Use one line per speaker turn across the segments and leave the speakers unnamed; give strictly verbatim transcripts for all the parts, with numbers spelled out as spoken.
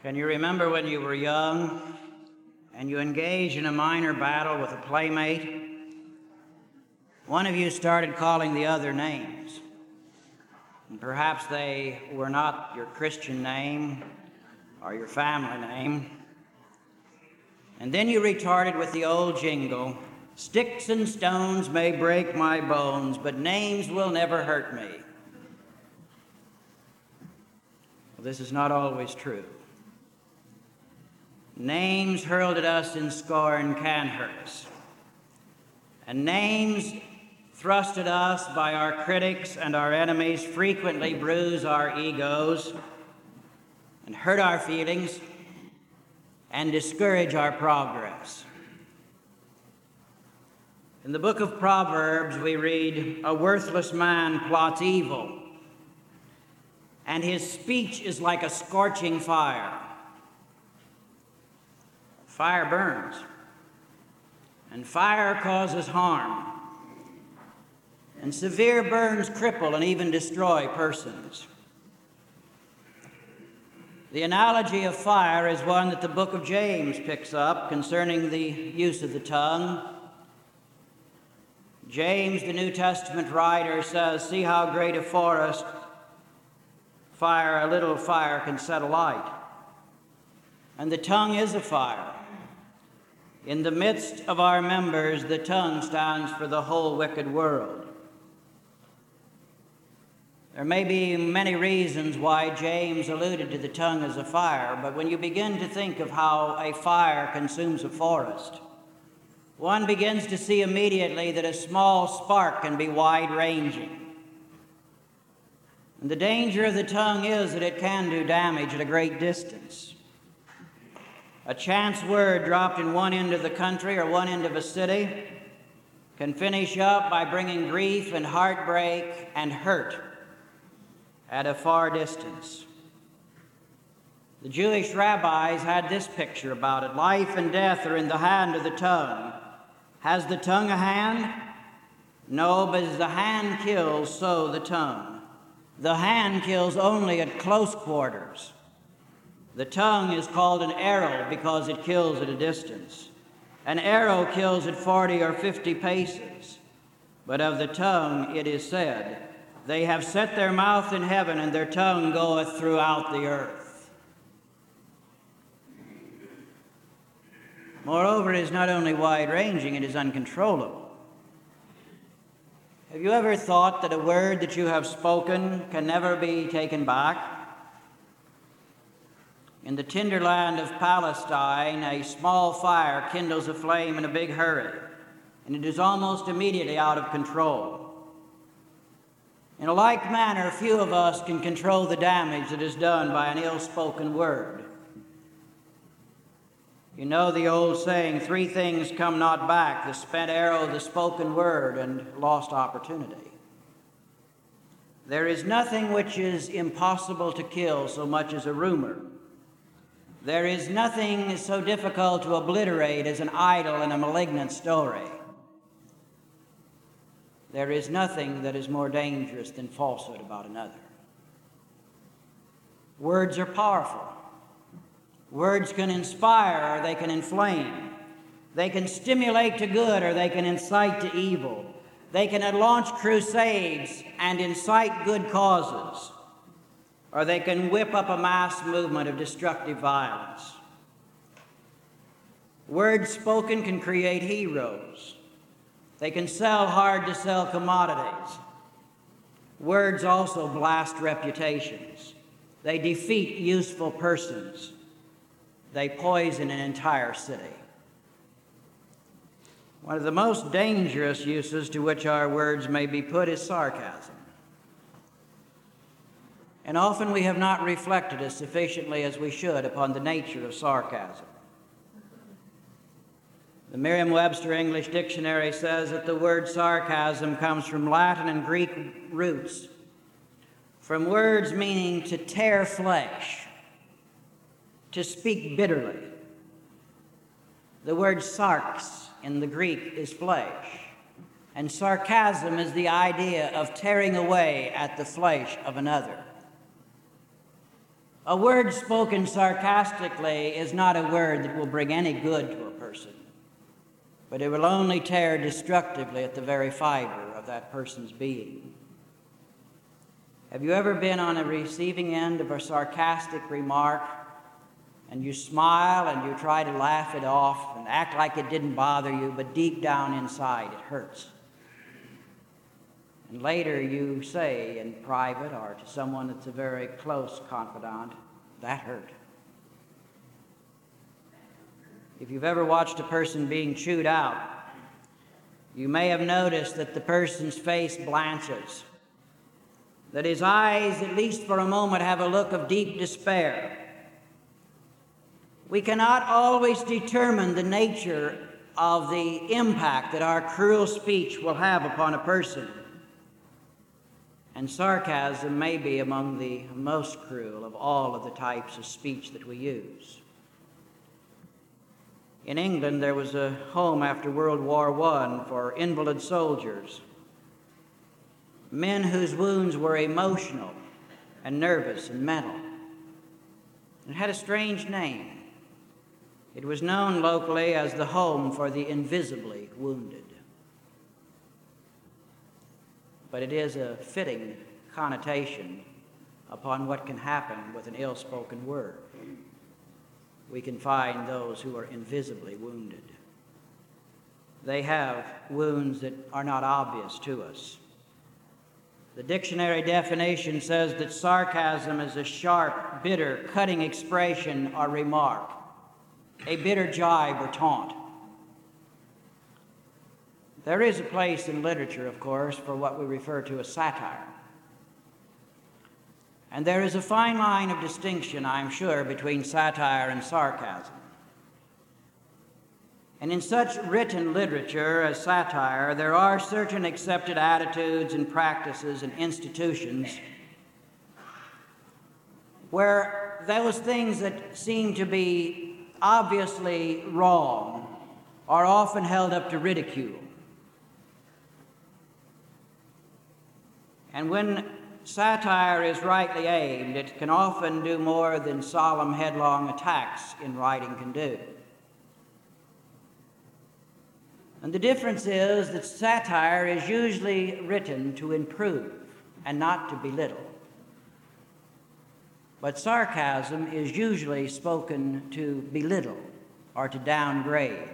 Can you remember when you were young and you engaged in a minor battle with a playmate? One of you started calling the other names. And perhaps they were not your Christian name or your family name. And then you retorted with the old jingle, "Sticks and stones may break my bones, but names will never hurt me." Well, this is not always true. Names hurled at us in scorn can hurt us. And names thrust at us by our critics and our enemies frequently bruise our egos and hurt our feelings and discourage our progress. In the book of Proverbs, we read, "A worthless man plots evil, and his speech is like a scorching fire." Fire burns, and fire causes harm, and severe burns cripple and even destroy persons. The analogy of fire is one that the book of James picks up concerning the use of the tongue. James, the New Testament writer, says, "See how great a forest fire, a little fire can set alight. And the tongue is a fire. In the midst of our members, the tongue stands for the whole wicked world." There may be many reasons why James alluded to the tongue as a fire, but when you begin to think of how a fire consumes a forest, one begins to see immediately that a small spark can be wide-ranging. And the danger of the tongue is that it can do damage at a great distance. A chance word dropped in one end of the country or one end of a city can finish up by bringing grief and heartbreak and hurt at a far distance. The Jewish rabbis had this picture about it. Life and death are in the hand of the tongue. Has the tongue a hand? No, but as the hand kills, so the tongue. The hand kills only at close quarters. The tongue is called an arrow because it kills at a distance. An arrow kills at forty or fifty paces. But of the tongue it is said, "They have set their mouth in heaven, and their tongue goeth throughout the earth." Moreover, it is not only wide-ranging, it is uncontrollable. Have you ever thought that a word that you have spoken can never be taken back? In the tender land of Palestine, a small fire kindles a flame in a big hurry, and it is almost immediately out of control. In a like manner, few of us can control the damage that is done by an ill-spoken word. You know the old saying, three things come not back: the spent arrow, the spoken word, and lost opportunity. There is nothing which is impossible to kill so much as a rumor. There is nothing so difficult to obliterate as an idle and a malignant story. There is nothing that is more dangerous than falsehood about another. Words are powerful. Words can inspire or they can inflame. They can stimulate to good or they can incite to evil. They can launch crusades and incite good causes, or they can whip up a mass movement of destructive violence. Words spoken can create heroes. They can sell hard-to-sell commodities. Words also blast reputations. They defeat useful persons. They poison an entire city. One of the most dangerous uses to which our words may be put is sarcasm. And often we have not reflected as sufficiently as we should upon the nature of sarcasm. The Merriam-Webster English Dictionary says that the word sarcasm comes from Latin and Greek roots, from words meaning to tear flesh, to speak bitterly. The word sarx in the Greek is flesh, and sarcasm is the idea of tearing away at the flesh of another. A word spoken sarcastically is not a word that will bring any good to a person, but it will only tear destructively at the very fiber of that person's being. Have you ever been on a receiving end of a sarcastic remark, and you smile and you try to laugh it off and act like it didn't bother you, but deep down inside it hurts? And later you say in private or to someone that's a very close confidant, that hurt. If you've ever watched a person being chewed out, you may have noticed that the person's face blanches, that his eyes, at least for a moment, have a look of deep despair. We cannot always determine the nature of the impact that our cruel speech will have upon a person. And sarcasm may be among the most cruel of all of the types of speech that we use. In England, there was a home after World War One for invalid soldiers, men whose wounds were emotional and nervous and mental. It had a strange name. It was known locally as the Home for the Invisibly Wounded. But it is a fitting connotation upon what can happen with an ill-spoken word. We can find those who are invisibly wounded. They have wounds that are not obvious to us. The dictionary definition says that sarcasm is a sharp, bitter, cutting expression or remark, a bitter jibe or taunt. There is a place in literature, of course, for what we refer to as satire. And there is a fine line of distinction, I'm sure, between satire and sarcasm. And in such written literature as satire, there are certain accepted attitudes and practices and institutions where those things that seem to be obviously wrong are often held up to ridicule. And when satire is rightly aimed, it can often do more than solemn, headlong attacks in writing can do. And the difference is that satire is usually written to improve and not to belittle. But sarcasm is usually spoken to belittle or to downgrade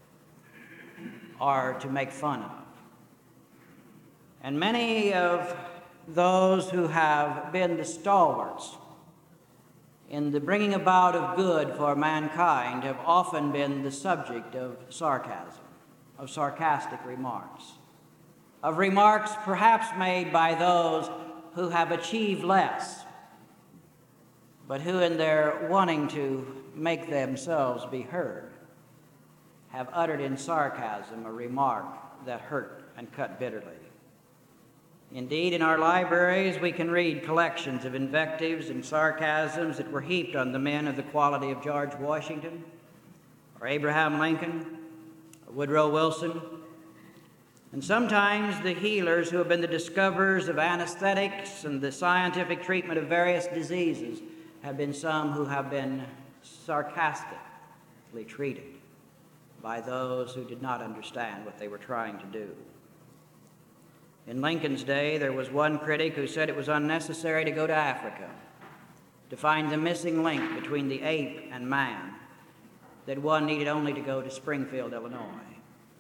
or to make fun of. And many of those who have been the stalwarts in the bringing about of good for mankind have often been the subject of sarcasm, of sarcastic remarks, of remarks perhaps made by those who have achieved less, but who in their wanting to make themselves be heard have uttered in sarcasm a remark that hurt and cut bitterly. Indeed, in our libraries, we can read collections of invectives and sarcasms that were heaped on the men of the quality of George Washington, or Abraham Lincoln, or Woodrow Wilson, and sometimes the healers who have been the discoverers of anesthetics and the scientific treatment of various diseases have been some who have been sarcastically treated by those who did not understand what they were trying to do. In Lincoln's day, there was one critic who said it was unnecessary to go to Africa to find the missing link between the ape and man, that one needed only to go to Springfield, Illinois.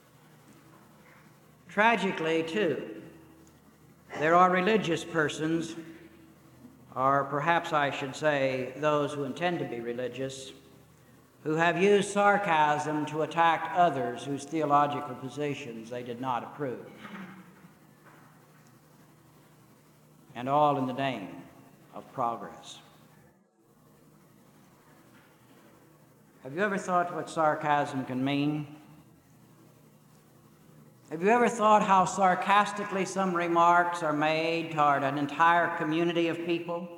Tragically, too, there are religious persons, or perhaps I should say those who intend to be religious, who have used sarcasm to attack others whose theological positions they did not approve. And all in the name of progress. Have you ever thought what sarcasm can mean? Have you ever thought how sarcastically some remarks are made toward an entire community of people?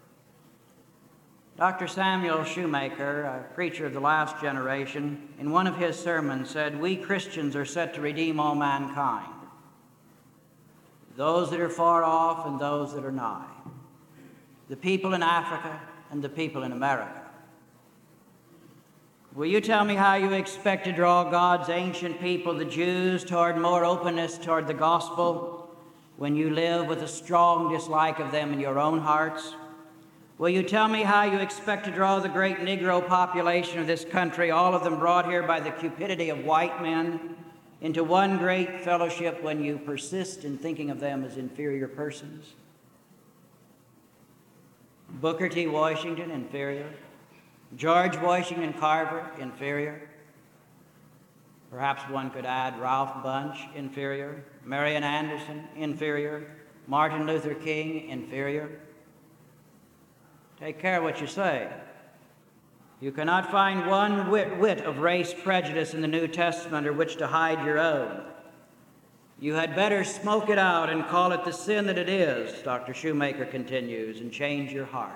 Doctor Samuel Shoemaker, a preacher of the last generation, in one of his sermons said, "We Christians are set to redeem all mankind, those that are far off and those that are nigh, the people in Africa and the people in America. Will you tell me how you expect to draw God's ancient people, the Jews, toward more openness toward the gospel when you live with a strong dislike of them in your own hearts? Will you tell me how you expect to draw the great Negro population of this country, all of them brought here by the cupidity of white men, into one great fellowship when you persist in thinking of them as inferior persons? Booker T. Washington, inferior. George Washington Carver, inferior. Perhaps one could add Ralph Bunche, inferior. Marian Anderson, inferior. Martin Luther King, inferior. Take care what you say. You cannot find one whit, whit of race prejudice in the New Testament under which to hide your own. You had better smoke it out and call it the sin that it is, Doctor Shoemaker continues, and change your heart.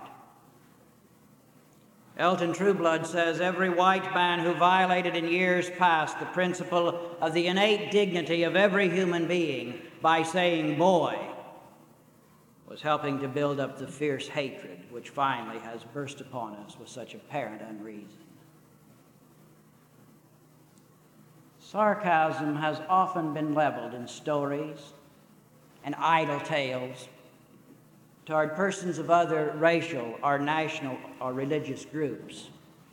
Elton Trueblood says every white man who violated in years past the principle of the innate dignity of every human being by saying boy was helping to build up the fierce hatred which finally has burst upon us with such apparent unreason. Sarcasm has often been leveled in stories and idle tales toward persons of other racial or national or religious groups.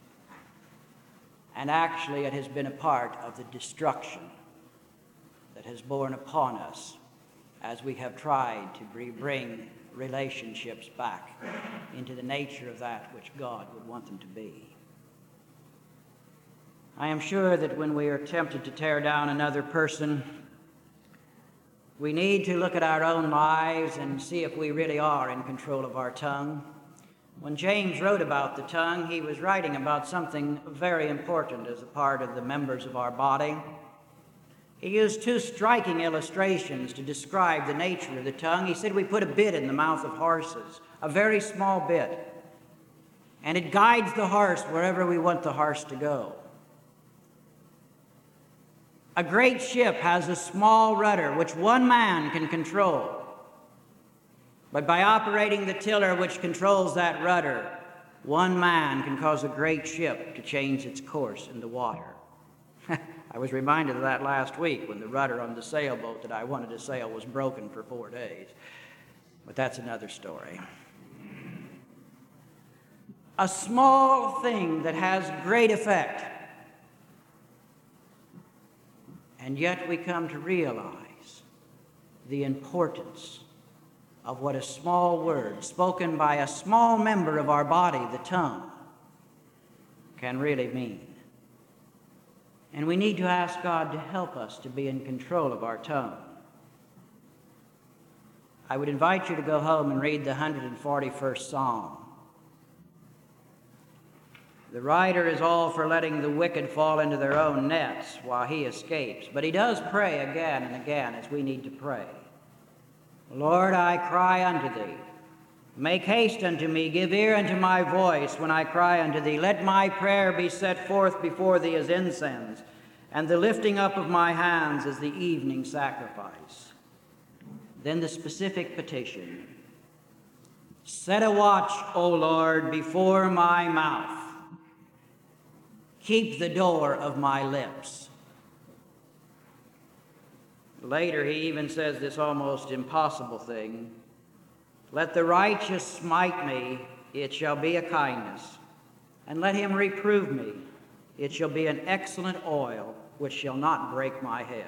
And actually it has been a part of the destruction that has borne upon us as we have tried to bring relationships back into the nature of that which God would want them to be. I am sure that when we are tempted to tear down another person, we need to look at our own lives and see if we really are in control of our tongue. When James wrote about the tongue, he was writing about something very important as a part of the members of our body. He used two striking illustrations to describe the nature of the tongue. He said we put a bit in the mouth of horses, a very small bit, and it guides the horse wherever we want the horse to go. A great ship has a small rudder which one man can control. But by operating the tiller which controls that rudder, one man can cause a great ship to change its course in the water. I was reminded of that last week when the rudder on the sailboat that I wanted to sail was broken for four days. But that's another story. A small thing that has great effect. And yet we come to realize the importance of what a small word spoken by a small member of our body, the tongue, can really mean. And we need to ask God to help us to be in control of our tongue. I would invite you to go home and read the one hundred forty-first Psalm. The writer is all for letting the wicked fall into their own nets while he escapes, but he does pray again and again as we need to pray. Lord, I cry unto thee. Make haste unto me, give ear unto my voice when I cry unto thee. Let my prayer be set forth before thee as incense, and the lifting up of my hands as the evening sacrifice. Then the specific petition. Set a watch, O Lord, before my mouth. Keep the door of my lips. Later, he even says this almost impossible thing. Let the righteous smite me, it shall be a kindness. And let him reprove me, it shall be an excellent oil, which shall not break my head.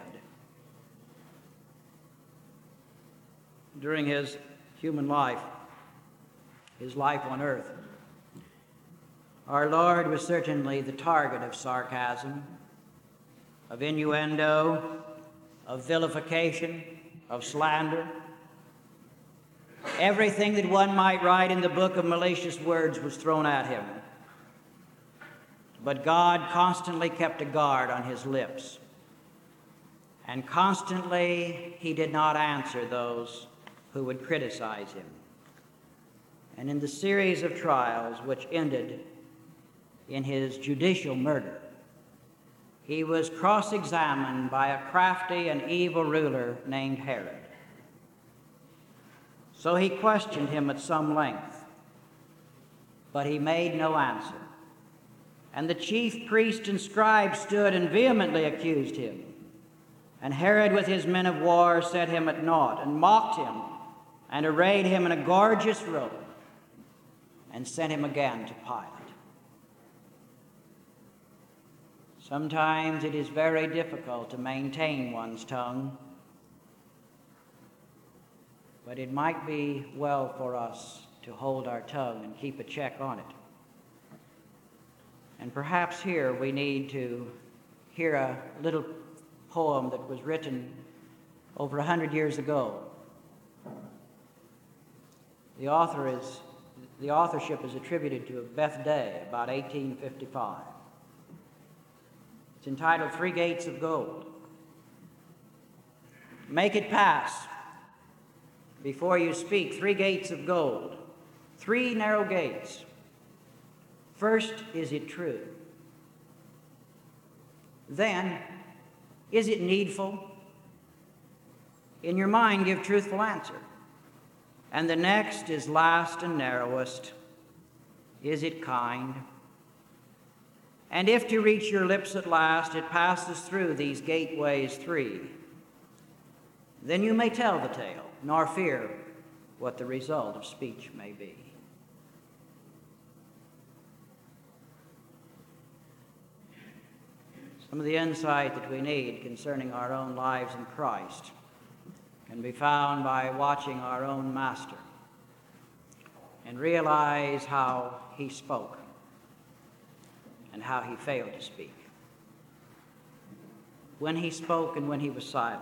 During his human life, his life on earth, our Lord was certainly the target of sarcasm, of innuendo, of vilification, of slander. Everything that one might write in the book of malicious words was thrown at him. But God constantly kept a guard on his lips. And constantly he did not answer those who would criticize him. And in the series of trials which ended in his judicial murder, he was cross-examined by a crafty and evil ruler named Herod. So he questioned him at some length. But he made no answer. And the chief priests and scribes stood and vehemently accused him. And Herod with his men of war set him at naught, and mocked him, and arrayed him in a gorgeous robe, and sent him again to Pilate. Sometimes it is very difficult to maintain one's tongue, but it might be well for us to hold our tongue and keep a check on it. And perhaps here we need to hear a little poem that was written over a hundred years ago. The author is, the authorship is attributed to Beth Day, about eighteen fifty-five. It's entitled Three Gates of Gold. Make it pass before you speak, three gates of gold, three narrow gates. First, is it true? Then, is it needful? In your mind, give truthful answer. And the next is last and narrowest. Is it kind? And if to reach your lips at last it passes through these gateways three, then you may tell the tale, nor fear what the result of speech may be. Some of the insight that we need concerning our own lives in Christ can be found by watching our own Master and realize how he spoke and how he failed to speak, when he spoke and when he was silent.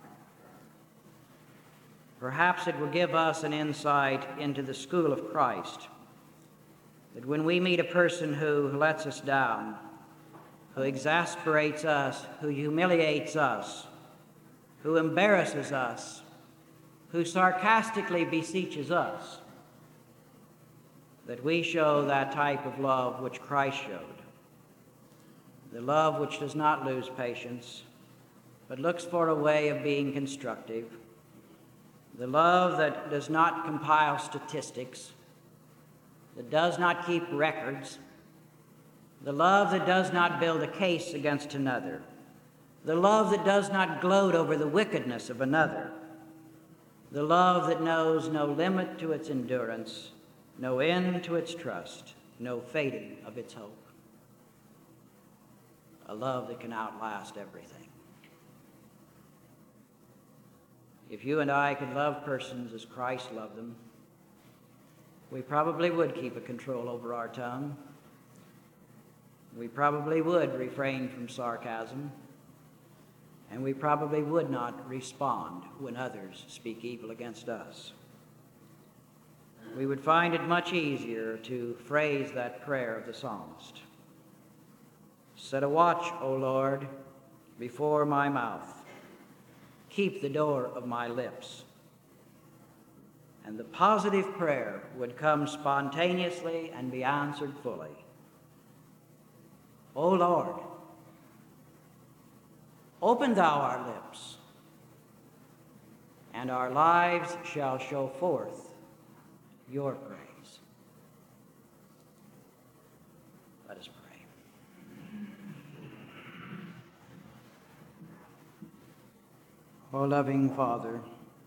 Perhaps it will give us an insight into the school of Christ, that when we meet a person who lets us down, who exasperates us, who humiliates us, who embarrasses us, who sarcastically beseeches us, that we show that type of love which Christ showed, the love which does not lose patience, but looks for a way of being constructive, the love that does not compile statistics, that does not keep records, the love that does not build a case against another, the love that does not gloat over the wickedness of another, the love that knows no limit to its endurance, no end to its trust, no fading of its hope. A love that can outlast everything. If you and I could love persons as Christ loved them, we probably would keep a control over our tongue. We probably would refrain from sarcasm, and we probably would not respond when others speak evil against us. We would find it much easier to phrase that prayer of the psalmist. Set a watch, O Lord, before my mouth. Keep the door of my lips. And the positive prayer would come spontaneously and be answered fully. O Lord, open thou our lips, and our lives shall show forth your praise. Let us pray. O loving Father,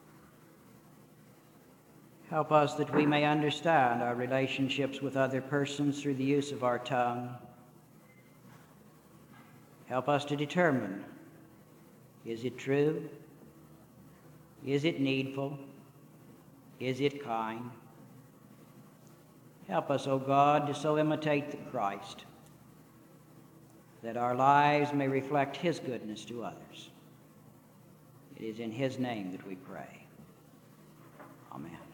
help us that we may understand our relationships with other persons through the use of our tongue. Help us to determine, is it true? Is it needful? Is it kind? Help us, O God, to so imitate the Christ that our lives may reflect his goodness to others. It is in his name that we pray. Amen.